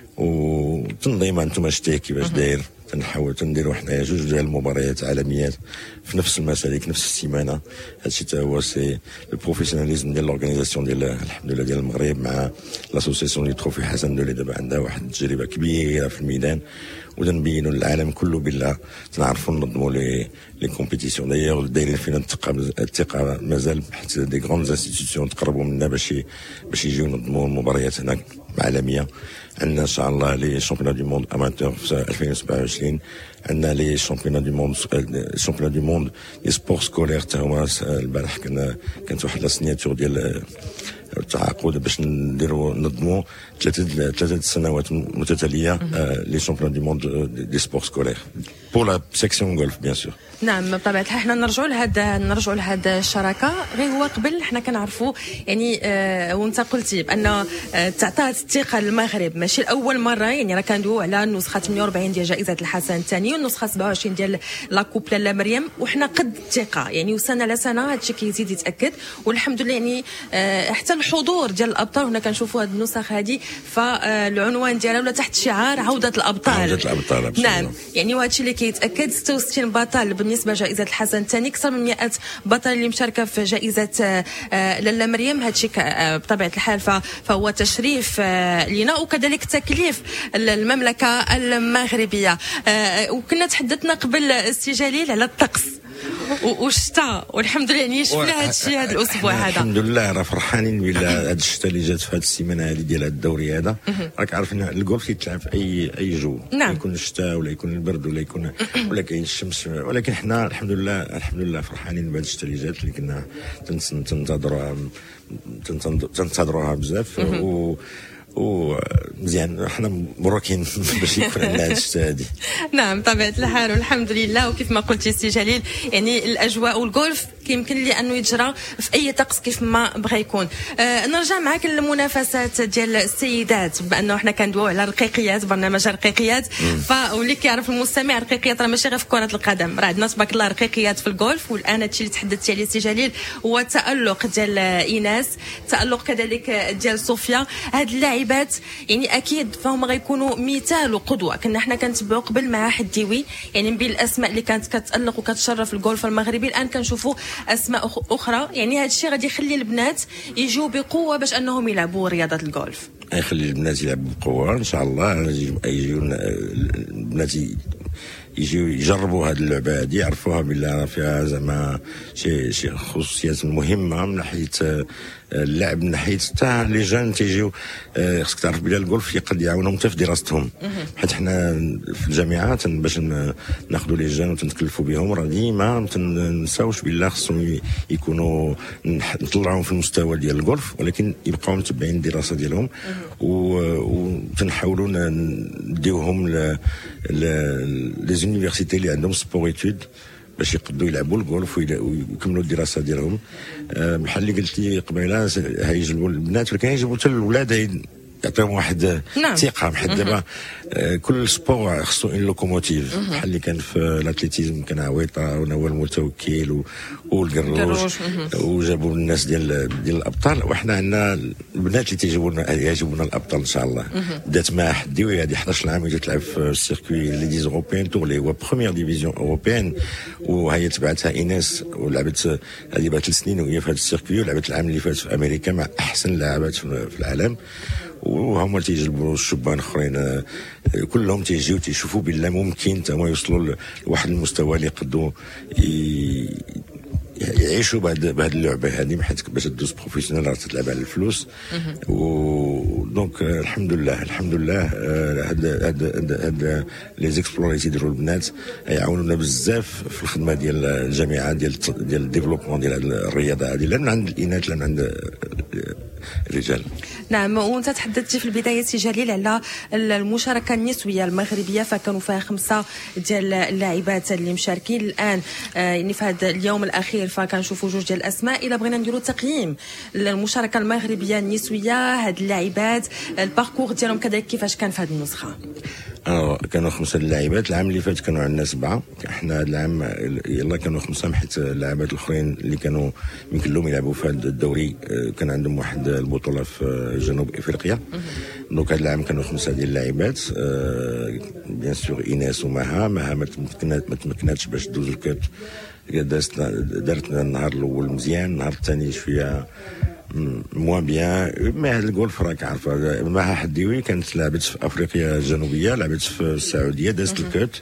وتنظيم انتم شتي كيفاش داير تنحاول تنديروا حنايا جوج ديال المباريات عالميات في نفس المسالك نفس السيمانه. هادشي حتى هو سي البروفيسيوناليزم ديال لورغانيزاسيون ديال الحمد لله ديال المغرب مع لاسوسيسيون لي تروفي حسن دولي دابا عندها واحد التجربه كبيره في الميدان ونبينوا للعالم كله بالله تنعرفوا ننظموا لي لي كومبيتيسيون. دايوغ دايرين فينا الثقه الثقه مازال حيت دي غروند انستيتيوشن تقربوا منا باش باش يجيو ينظموا المباريات هناك عالميه. عندنا ان شاء الله لي شامبيون دو موند اماتور في ألفين وسبعة وعشرين. عندنا لي شامبيون دو موند شامبيون دو موند لي سبور سكولير حتى هما البارح كنا كانت واحد لا سيناتور ديال التعاقد باش نديروا نظموا ثلاثه ثلاثه سنوات متتاليه لي شامبيون دو موند دي سبور سكولير بور لا سيكسيون غولف بيان سور. نعم بطبيعه الحال حنا نرجعوا لهذا نرجعوا لهذا الشراكه. غير هو قبل حنا كنعرفوا يعني آه وانت قلتي بان آه تعطات الثقه للمغرب ماشي الاول مره. يعني راه كندويو على النسخه ثمانية وأربعين ديال جائزه الحسن الثاني والنسخه سبعة وعشرين ديال لا كوب لاله مريم وحنا قد الثقه يعني وسنه على سنه هذا الشيء كيزيد يتاكد والحمد لله. يعني آه حتى الحضور ديال الابطال هنا كنشوفوا هذه النسخ هذه فالعنوان ديالها ولا تحت شعار عوده الابطال. عوده الابطال نعم يعني وهذا الشيء اللي كيتاكد. ستة وستين بطل بالنسبه لجائزه الحسن الثاني اكثر من مئة بطل اللي مشاركه في جائزه لاله مريم. هذا الشيء بطبيعه الحال فهو تشريف لنا وكذلك تكليف المملكه المغربيه. وكنا تحدثنا قبل استجليل على الطقس والشتاء والحمد لله يعني شفنا هذا الشيء هذا الاسبوع هذا الحمد لله راه فرحانين بلا هذا الشتاء اللي جات في هذه السيمانه هذه ديال هذا الدوري هذا. راك عارفين الجولف يتلعب في اي اي جو. نعم. يكون الشتاء ولا يكون البرد ولا يكون ولا كاين الشمس ولكن حنا الحمد لله الحمد لله فرحانين بهذا الشتاء اللي جات اللي كنا تنتظروها تنتظروها بزاف و ومزيان حنا مبروكين باش يكون عندنا هذا الشتاء هذه. نعم طبيعة الحال والحمد لله. وكيف ما قلتي سي جليل يعني الاجواء والجولف كيمكن لي انه يجرى في اي طقس كيف ما بغى يكون. آه نرجع معك للمنافسات ديال السيدات بانه حنا كندويو على رقيقيات برنامج رقيقيات. فاللي كيعرف المستمع رقيقيات راه ماشي غير في كرة القدم راه عندنا تبارك الله رقيقيات في الجولف. والان هادشي اللي تحدثتي عليه سي جليل هو التالق ديال ايناس تالق كذلك ديال صوفيا. هاد اللاعب يعني اكيد فهم غيكونوا مثال وقدوه. كنا حنا كنتبعوا قبل مع حديوي يعني من بين الاسماء اللي كانت كتالق وكتشرف الجولف المغربي. الان كنشوفوا اسماء اخرى. يعني هذا الشيء غادي يخلي البنات يجوا بقوه باش انهم يلعبوا رياضه الجولف. يخلي البنات يلعبوا بقوه ان شاء الله. يجيو البنات يجيو يجربوا هذه اللعبه هذه يعرفوها بالله فيها زعما شي شي خصوصيات مهمه من ناحيه اللعب من ناحيه حتى لي جون تيجيو. خصك تعرف بلي الجولف يقد يعاونهم حتى في دراستهم حيت حنا في الجامعات باش ناخذوا لي جون وتنكلفوا بهم راه ديما ما تنساوش بالله خصهم يكونوا نطلعوهم في المستوى ديال الجولف ولكن يبقاو متبعين الدراسه ديالهم وتنحاولوا نديوهم لي زونيفرسيتي اللي عندهم سبور ايتود باش يقدروا يلعبوا الجولف ويكملوا الدراسه ديالهم. بحال اللي قلتي قبيله هيجيبوا البنات ولكن يجيبوا حتى الاولاد يعطيهم واحد نعم. ثقه بحال دابا آه، كل سبور خصو ان لوكوموتيف بحال اللي كان في الاتليتيزم كان عويطه ونوال المتوكل و- والقروش قروش، وجابوا الناس ديال ديال الابطال، وحنا عندنا البنات اللي تيجيبوا لنا يجيبوا لنا الابطال ان شاء الله. بدات مع حديوي هذه إحدى عشر عام وهي تلعب في السيركوي لي ديز اوروبيان تور لي هو بروميير ديفيزيون اوروبيان، وهي تبعتها ايناس ولعبت هذه بقى ثلاث سنين وهي في هذا السيركوي، ولعبت العام اللي فات في امريكا مع احسن لاعبات في في العالم. وهما تيجلبوا الشبان اخرين آه، كلهم تيجيو تيشوفوا بالله ممكن تما يوصلوا لواحد المستوى اللي يقدروا ي- يعيشوا بهاد بهاد اللعبه هذه، حيت باش تدوز بروفيسيونيل راه تلعب على الفلوس. و دونك آه، الحمد لله الحمد لله آه، هاد هاد هاد هاد لي زيكسبلور اللي تيديروا البنات يعاونونا بزاف في الخدمه ديال الجامعه ديال الت- ديال الديفلوبمون ديال هاد الرياضه هذه، لا من عند الاناث لا من عند آه، الرجال. نعم، وانت تحدثتي في البدايه سي جليل على المشاركه النسويه المغربيه، فكانوا فيها خمسه ديال اللاعبات اللي مشاركين الان. آه يعني في هذا اليوم الاخير فكنشوفوا جوج ديال الاسماء. الا بغينا نديروا تقييم المشاركه المغربيه النسويه، هاد اللاعبات الباركور ديالهم كذلك كيفاش كان في هذه النسخه؟ اه كانوا خمسه اللاعبات، العام اللي فات كانوا عندنا سبعه، احنا هذا العام يلا كانوا خمسه، حيت اللاعبات الاخرين اللي كانوا يمكن لهم يلعبوا في هذا الدوري آه، كان عندهم واحد البطوله في جنوب افريقيا. دونك هذا العام كانوا خمسه ديال اللاعبات، آه، بيان سور ايناس ومها مها ما تمكنات ما تمكناتش باش تدوز الكوت، دازت دارت النهار الاول مزيان، النهار الثاني شويه موان بيان. مي هذا الجولف راك عارفه معها حديوي كانت لعبت في افريقيا الجنوبيه، لعبت في السعوديه، دازت الكوت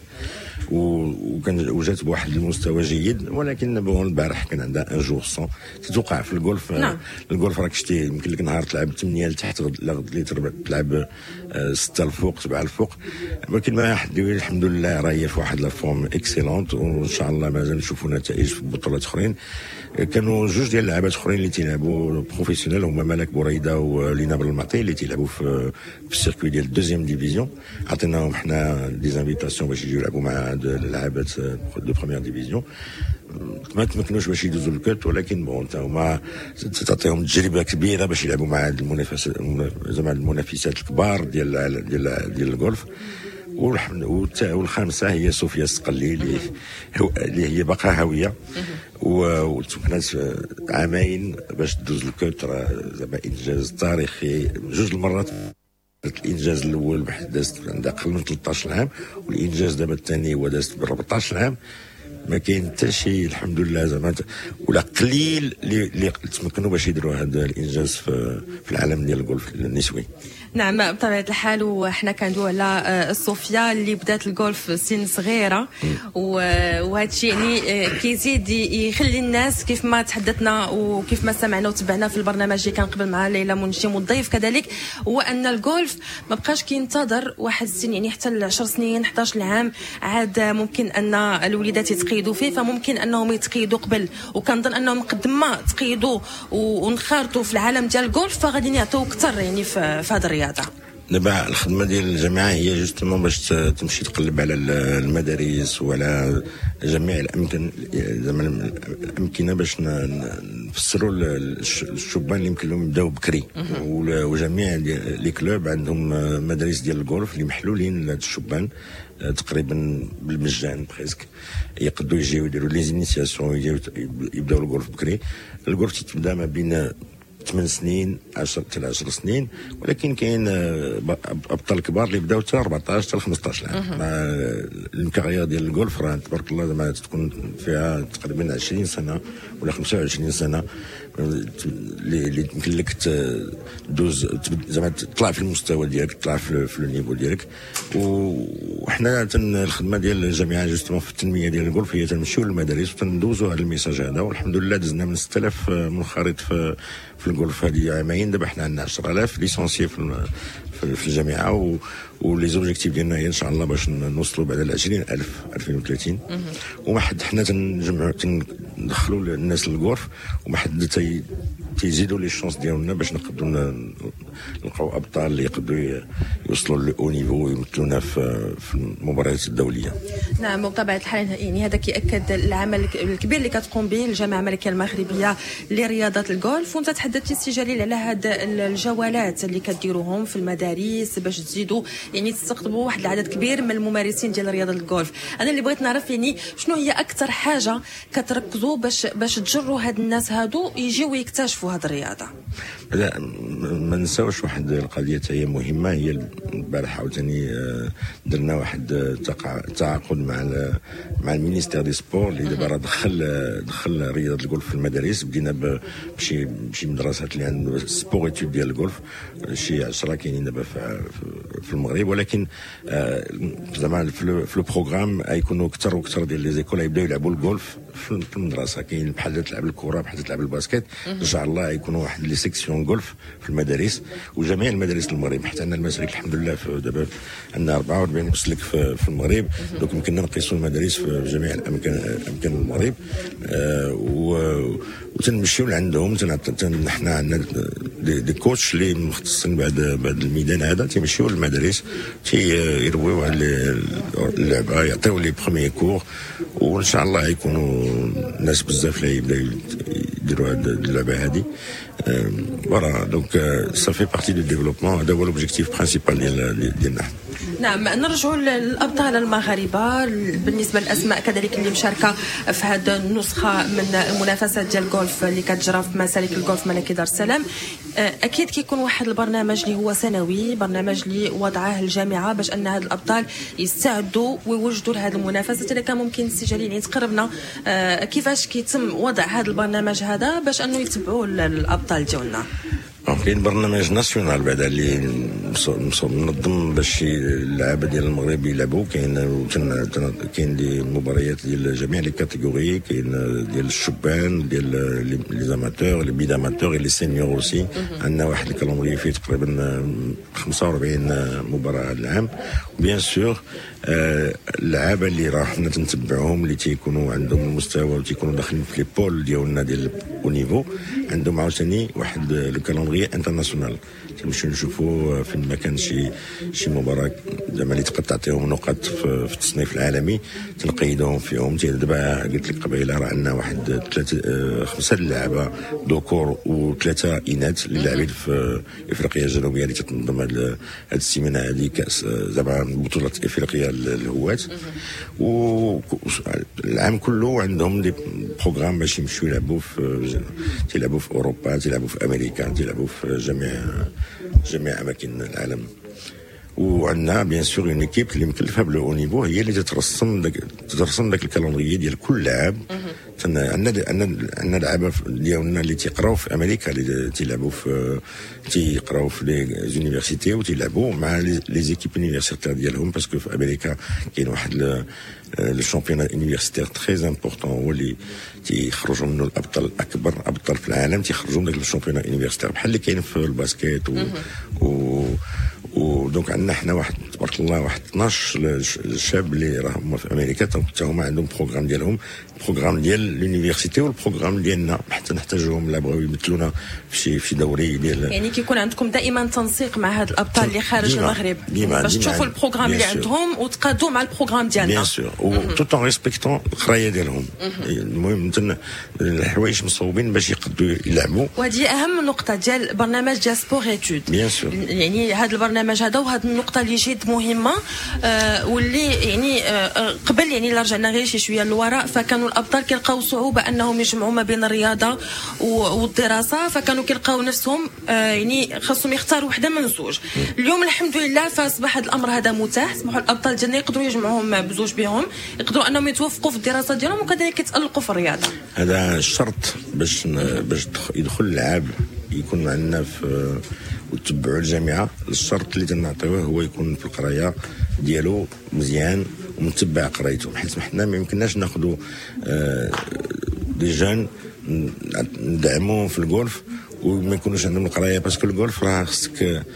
وكان وجات بواحد المستوى جيد، ولكن بون البارح كان عندها ان جور سون. تتوقع في الجولف نعم. الجولف راك شتي يمكن لك نهار تلعب ثمانية لتحت، غد اللي تلعب ستة الفوق سبعة الفوق، ولكن ما حدوي الحمد لله راهي في واحد لا فورم اكسيلونت، وان شاء الله مازال نشوفوا نتائج في بطولات اخرين. كانوا جوج ديال اللاعبات اخرين اللي تيلعبوا بروفيسيونيل هما ملك بوريده ولينا بالمعطي اللي تيلعبوا في في السيركوي ديال الدوزيام ديفيزيون. عطيناهم حنا دي زانفيتاسيون باش يجيو يلعبوا مع هاد اللاعبات دو بروميير ديفيزيون. ما تمكنوش باش يدوزوا الكوت، ولكن بون تا هما تعطيهم تجربه كبيره باش يلعبوا مع هاد المنافسات زعما المنافسات الكبار ديال ديال ديال الجولف. والخامسه هي صوفيا السقلي اللي اللي هي باقا هاويه وتمكنات عامين باش تدوز الكوت، راه زعما انجاز تاريخي. جوج المرات الانجاز الاول واحد دازت عندها اقل من ثلاثة عشر عام، والانجاز دابا الثاني هو دازت ب أربعة عشر عام. ما كاين حتى شي الحمد لله زعما ولا قليل اللي تمكنوا باش يديروا هذا الانجاز في, في العالم ديال الجولف النسوي. نعم بطبيعه الحال، وحنا كندويو على صوفيا اللي بدات الجولف سن صغيره، وهذا الشيء يعني كيزيد يخلي الناس كيف ما تحدثنا وكيف ما سمعنا وتبعنا في البرنامج اللي كان قبل مع ليلى منجم والضيف كذلك، هو ان الجولف ما بقاش كينتظر واحد السن، يعني حتى ل عشر سنين أحد عشر عام عاد ممكن ان الوليدات يتقيدوا فيه، فممكن انهم يتقيدوا قبل، وكنظن انهم قد ما تقيدوا ونخرطوا في العالم ديال الجولف فغادي يعطيو اكثر يعني في هذا الرياضه. دابا الخدمه ديال الجامعه هي جوستومون باش تمشي تقلب على المدارس وعلى جميع الامكن زعما الامكنه باش نفسروا الشبان اللي يمكن لهم يبداو بكري، وجميع لي كلوب عندهم مدارس ديال الجولف اللي محلولين لهاد الشبان تقريبا بالمجان بريسك، يقدروا يجيو يديروا لي زينيسياسيون يبداو الجولف بكري. الجولف تتبدا ما بين ثمان سنين عشرة حتى عشر سنين، ولكن كاين ابطال كبار اللي بداو حتى أربعة عشر حتى خمسطاش عام. مع الكارير ديال الجولف راه تبارك الله زعما تكون فيها تقريبا عشرين سنه ولا خمسة وعشرين سنه اللي يمكن لك تدوز زعما تطلع في المستوى ديالك، تطلع في, في النيفو ديالك. وحنا الخدمه ديال الجامعه جوستومون في التنميه ديال الجولف هي تنمشيو للمدارس وتندوزوا هذا الميساج هذا، والحمد لله دزنا من ستة آلاف منخرط في في الجولف هذه عامين. دابا حنا عندنا عشرة آلاف ليسونسيي في في الجامعه، و ولي زوبجيكتيف ديالنا هي ان شاء الله باش نوصلوا بعد ل عشرين ألف ألفين وثلاثين. وما حد حنا تنجمعوا تندخلوا الناس للجولف، وما حد تيزيدوا لي شونس ديالنا باش نقدروا نلقاو ابطال اللي يقدروا يوصلوا لو نيفو ويمثلونا في في المباريات الدوليه. نعم وبطبيعه الحال يعني هذا كيأكد العمل الكبير اللي كتقوم به الجامعه الملكيه المغربيه لرياضه الجولف. وانت تحدثتي سي جليل على هاد الجولات اللي كديروهم في المدارس باش تزيدوا يعني تستقطبوا واحد العدد كبير من الممارسين ديال رياضه الجولف. انا اللي بغيت نعرف يعني شنو هي اكثر حاجه كتركزوا باش باش تجروا هاد الناس هادو يجيو يكتشفوا هاد الرياضه؟ لا ما نساوش واحد القضيه هي مهمه. هي البارح عاوتاني درنا واحد التعاقد مع مع المينيستير دي سبور اللي دابا راه دخل دخل رياضه الجولف في المدارس. بدينا بشي بشي مدرسات اللي عندهم سبور ايتود ديال الجولف، شي عشرة كاينين دابا في المغرب، ولكن زعما في لو بروغرام غيكونوا اكثر واكثر ديال لي زيكول يبداو يلعبوا الجولف في المدرسه. كاين بحال تلعب الكره بحال تلعب الباسكت، ان شاء الله يكونوا واحد لي سيكسيون جولف في المدارس وجميع المدارس المغرب. حتى عندنا المسالك الحمد لله دابا عندنا أربعة وأربعين مسلك في, في المغرب، دونك يمكننا نقيسوا المدارس في جميع الاماكن اماكن المغرب. آه و وتنمشيو لعندهم حنا عندنا دي, دي كوتش اللي مختصين بعد بعد الميدان هذا، تيمشيو للمدارس تيرويو على اللعبه، يعطيو لي بروميي كور، وان شاء الله يكونوا ناس بزاف اللي يبداو يديروا هذه اللعبه هذه. فوالا دونك صافي بارتي دو ديفلوبمون. هذا هو لوبجيكتيف برينسيبال ديال ديالنا. نعم نرجعوا للابطال المغاربه بالنسبه للاسماء كذلك اللي مشاركه في هذه النسخه من المنافسات ديال الجولف اللي كتجرى في مسالك الجولف ملكي دار السلام. اكيد كيكون واحد البرنامج اللي هو سنوي، برنامج اللي وضعه الجامعه باش ان هاد الابطال يستعدوا ويوجدوا لهذه المنافسات. اذا كان ممكن سي جليل يعني تقربنا كيفاش كيتم وضع هذا البرنامج هذا باش انه يتبعوا الابطال ديالنا؟ كاين برنامج ناسيونال بعد اللي منظم باش اللعابه ديال المغرب يلعبوا. كاين كاين دي مباريات ديال جميع لي كاتيجوري، كاين ديال الشبان ديال لي زاماتور لي بيداماتور لي سينيور اوسي. عندنا واحد الكالندري فيه تقريبا خمسة وأربعين مباراه العام. بيان سور اللعابه اللي راه حنا تنتبعوهم اللي تيكونوا عندهم المستوى وتيكونوا داخلين في لي بول ديالنا ديال او نيفو، عندهم عاوتاني واحد لو كالندري انترناسيونال. تمشيو نشوفوا فين ما كان شي شي مباراه زعما اللي تقدر تعطيهم نقاط في, في التصنيف العالمي تنقيدوهم فيهم. دابا قلت لك قبيله راه عندنا واحد ثلاثه خمسه لعابه ذكور وثلاثه اناث اللي لاعبين في افريقيا الجنوبيه اللي تتنظم هذه السيمانه هذه كاس زعما بطوله افريقيا الهواة. والعام كله عندهم دي بروغرام باش يمشيو يلعبوا في تيلعبوا في اوروبا، تيلعبوا في امريكا، تيلعبوا في جميع جميع اماكن العالم. وعندنا بيان سور اون ايكيب اللي مكلفه بالو نيفو هي اللي تترسم داك تترسم داك الكالندري ديال كل لاعب. عندنا عندنا لعابه ديالنا اللي تيقراو في امريكا اللي تيلعبوا في تيقراو في لي زونيفرسيتي وتيلعبوا مع لي زيكيب يونيفرسيتير ديالهم، باسكو في امريكا كاين واحد لو شامبيون يونيفرسيتير تري امبورطون هو اللي تيخرجوا منه الابطال الاكبر ابطال في العالم، تيخرجوا من داك الشامبيون يونيفرسيتير بحال اللي كاين في الباسكيت و, و ودونك عندنا حنا واحد تبارك الله واحد اثناش شاب اللي راهم في امريكا حتى هما عندهم بروغرام ديالهم، بروغرام ديال لونيفرسيتي والبروغرام ديالنا حتى نحتاجوهم لا بغاو يمثلونا في شي في دوري ديال. يعني كيكون عندكم دائما تنسيق مع هاد الابطال اللي خارج المغرب باش تشوفوا البروغرام اللي عندهم وتقادوا مع البروغرام ديالنا. بيان سور وتوت اون ريسبكتون القرايه ديالهم. المهم الحوايج مصوبين باش يقدروا يلعبوا، وهذه اهم نقطه ديال برنامج ديال سبور ايتود. بيان سور يعني هذا البرنامج هذا وهذه النقطه اللي جد مهمه آه واللي يعني آه قبل يعني الا رجعنا غير شي شويه للوراء فكانوا الابطال كيلقاو صعوبه انهم يجمعوا ما بين الرياضه والدراسه، فكانوا كيلقاو نفسهم آه يعني خاصهم يختاروا وحده من زوج. اليوم الحمد لله فاصبح هذا الامر هذا متاح، اصبحوا الابطال ديالنا يقدروا يجمعوهم بزوج بهم، يقدروا انهم يتوفقوا في الدراسه ديالهم وكذلك يتالقوا في الرياضه. هذا الشرط باش باش يدخل اللاعب يكون عندنا في وتتبعوا الجامعه. الشرط اللي تنعطيوه هو يكون في القرايه ديالو مزيان ومتبع قرايته، حيت حنا ما يمكنناش ناخذوا آه دي جون ندعموهم في الجولف وما يكونوش عندهم القرايه، باسكو الجولف راه خصك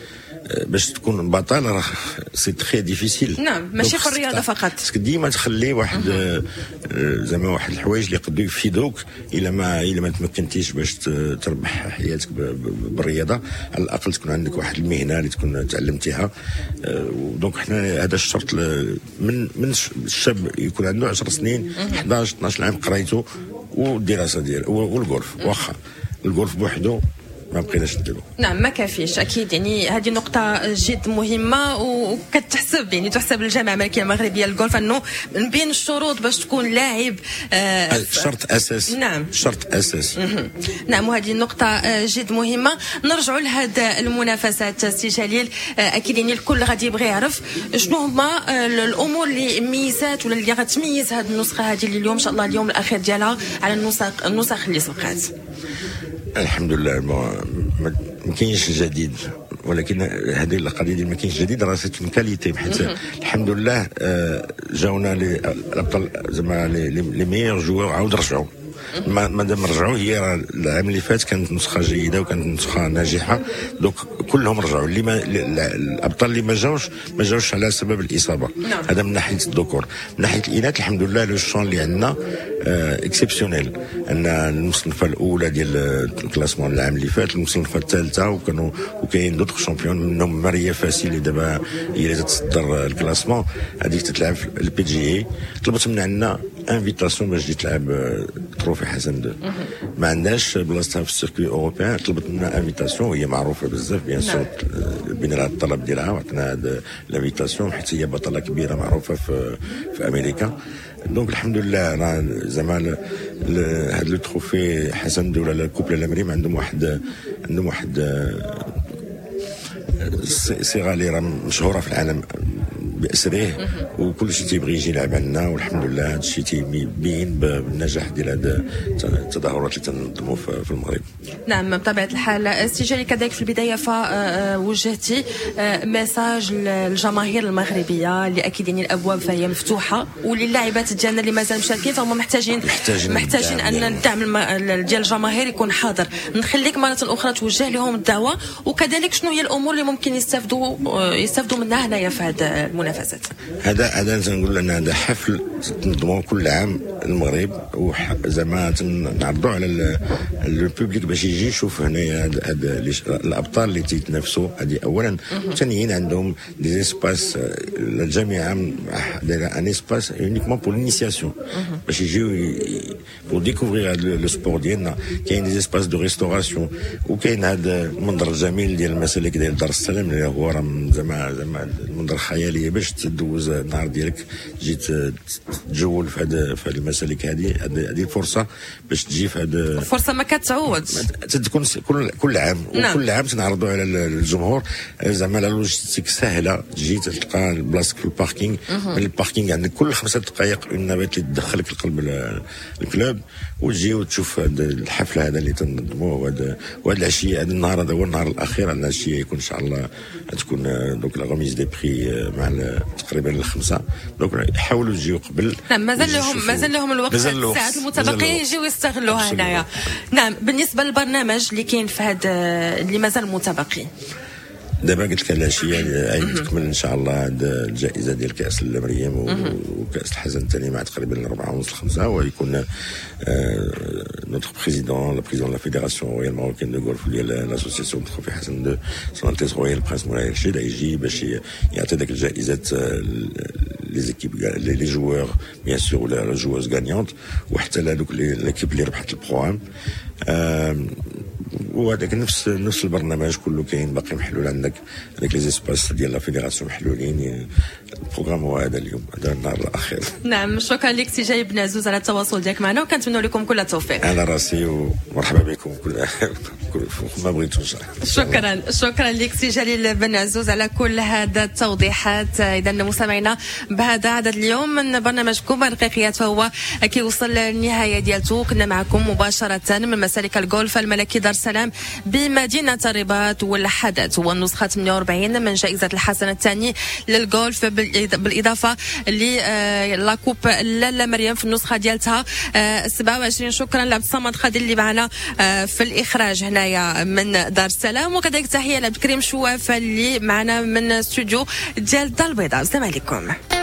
باش تكون بطل راه سي تري ديفيسيل. نعم ماشي في الرياضه فقط. خصك ديما تخلي واحد زعما واحد الحوايج اللي يقدروا يفيدوك الا ما الا ما تمكنتيش باش تربح حياتك بالرياضه، على الاقل تكون عندك واحد المهنه اللي تكون تعلمتيها. دونك حنا هذا الشرط من من الشاب يكون عنده عشر سنين احد عشر اثناش عام قرايته والدراسه ديالو والغولف، واخا الغولف بوحدو ما بقيناش نديرو. نعم ما كافيش اكيد، يعني هذه نقطه جد مهمه وكتحسب يعني تحسب للجامعه الملكيه المغربيه للغولف انه من بين الشروط باش تكون لاعب آه شرط اساسي. نعم شرط اساسي. نعم وهذه النقطه جد مهمه. نرجعوا لهذا المنافسات سي جليل، اكيد يعني الكل غادي يبغي يعرف شنو هما الامور اللي ميزات ولا اللي غتميز هذه النسخه هذه اللي اليوم ان شاء الله اليوم الاخير ديالها على النسخ النسخ اللي سبقات. الحمد لله ما كاينش جديد، ولكن هذه القضيه ديال ما كاينش جديد راه سيت اون كاليتي، حيت الحمد لله جاونا الابطال زعما لي ميور جوار عاود رجعوا. ما دام رجعوا هي العام اللي فات كانت نسخه جيده وكانت نسخه ناجحه، دونك كلهم رجعوا. اللي ما الابطال اللي ما جاوش ما جاوش على سبب الاصابه. هذا من ناحيه الذكور. من ناحيه الاناث الحمد لله لو شون اللي عندنا اكسبسيونيل، ان المصنفه الاولى ديال الكلاسمون العام اللي فات، المصنفه الثالثه، وكانوا وكاين دوطخ شامبيون منهم ماريا فاسي اللي دابا هي اللي تتصدر الكلاسمون، هذيك تتلعب في البي جي اي. طلبت من عندنا انفيتاسيون باش تجي تلعب تروفي حسن دو. ما عندناش بلاصتها في السيركوي اوروبيان، طلبت لنا انفيتاسيون وهي معروفه بزاف بيان سور، بين لها الطلب ديالها وعطينا هذا الانفيتاسيون حيت هي بطله كبيره معروفه في في امريكا. دونك الحمد لله راه زعما هذا لو تروفي حسن دو ولا الكوبل الامريكي عندهم واحد عندهم واحد صيغه اللي راه مشهوره في العالم باسره، وكل شيء تيبغي يجي يلعب عندنا، والحمد لله هذا الشيء تيبين بالنجاح ديال هذه التظاهرات اللي تنظموا في المغرب. نعم بطبيعه الحال. سي جليل كذلك في البدايه فوجهتي ميساج للجماهير المغربيه اللي اكيد يعني الابواب فهي مفتوحه، وللاعبات ديالنا اللي مازال مشاركين فهم محتاجين محتاجين, محتاجين ان الدعم ديال الجماهير يكون حاضر. نخليك مره اخرى توجه لهم الدعوه، وكذلك شنو هي الامور اللي ممكن يستافدوا يستافدوا منها هنايا في هذا المنافسات. هذا هذا تنقول ان هذا حفل تنظموه كل عام المغرب، وزعما تنعرضوا على البوبليك باش يجي يشوف هنايا هذا الابطال اللي تيتنافسوا. هذه اولا. ثانيا عندهم دي اسباس، الجامعه دايره ان اسباس يونيكمون بور لينيسياسيون باش يجيو بور ديكوفرير هذا لو سبور ديالنا. كاين دي اسباس دو ريستوراسيون، وكاين هذا المنظر الجميل ديال المسالك ديال دار السلام اللي هو راه زعما زعما المنظر خيالي باش تدوز النهار ديالك تجي تجول في هذا في هذه المسالك. هذه هذه الفرصه باش تجي في هذا فرصه ما كتعوض، تكون كل كل عام. نعم. وكل عام تنعرضوا على الجمهور زعما لا لوجيستيك سهله، تجي تلقى بلاصتك في الباركينغ. من الباركينغ عندك كل خمسة دقائق اون نافيت اللي تدخلك لقلب الكلوب، وتجي وتشوف الحفل هذا اللي تنظموه. وهذا وهذا العشيه هذا النهار هذا هو النهار الاخير. عندنا العشيه يكون ان شاء الله تكون دونك لا غوميز دي بري مع تقريبا الخمسه. دونك يحاولوا يجيو قبل. نعم مازال لهم مازال لهم الوقت، الساعات المتبقيه يجيو يستغلوها هنايا. نعم بالنسبه للبرنامج اللي كاين في هذا اللي مازال متبقي، دابا قلت لك العشيه عاد تكمل ان شاء الله الجائزه ديال كاس المريم وكاس الحسن الثاني مع تقريبا أربعة ونص خمسة. ويكون نوتر بريزيدون لا بريزيدون لا فيدراسيون رويال ماروكين دو غولف ديال لاسوسياسيون تروفي حسن دو سون التيس رويال برانس مولاي رشيد يجي باش يعطي داك الجائزات لي زيكيب لي جوور بيان سور ولا لا جووز غانيونت، وحتى لهذوك ليكيب اللي ربحت البروغرام. وهذاك نفس نفس البرنامج كله كاين باقي محلول. عندك هذاك لي زيسباس ديال لا فيدراسيون محلولين. البروغرام هو هذا اليوم، هذا النهار الاخير. نعم شكرا لك سي جاي بن عزوز على التواصل ديالك معنا، وكنتمنوا لكم كل التوفيق. على راسي ومرحبا بكم كل كل ما بغيتوا. شكرا شكرا لك سي جليل بن عزوز على كل هذا التوضيحات. اذا مستمعينا بهذا عدد اليوم من برنامجكم الرقيقيات فهو كيوصل للنهايه ديالته. كنا معكم مباشره من مسالك الغولف الملكي دار السلام العام بمدينة الرباط. والحدث هو النسخة ثمانية وأربعين من جائزة الحسن الثاني للغولف بالإضافة للاكوب لاله مريم في النسخة ديالتها سبعة وعشرين. شكرا لعبد الصمد خادي اللي معنا في الإخراج هنايا من دار السلام، وكذلك تحية لعبد الكريم شواف اللي معنا من استوديو ديال الدار البيضاء. السلام عليكم.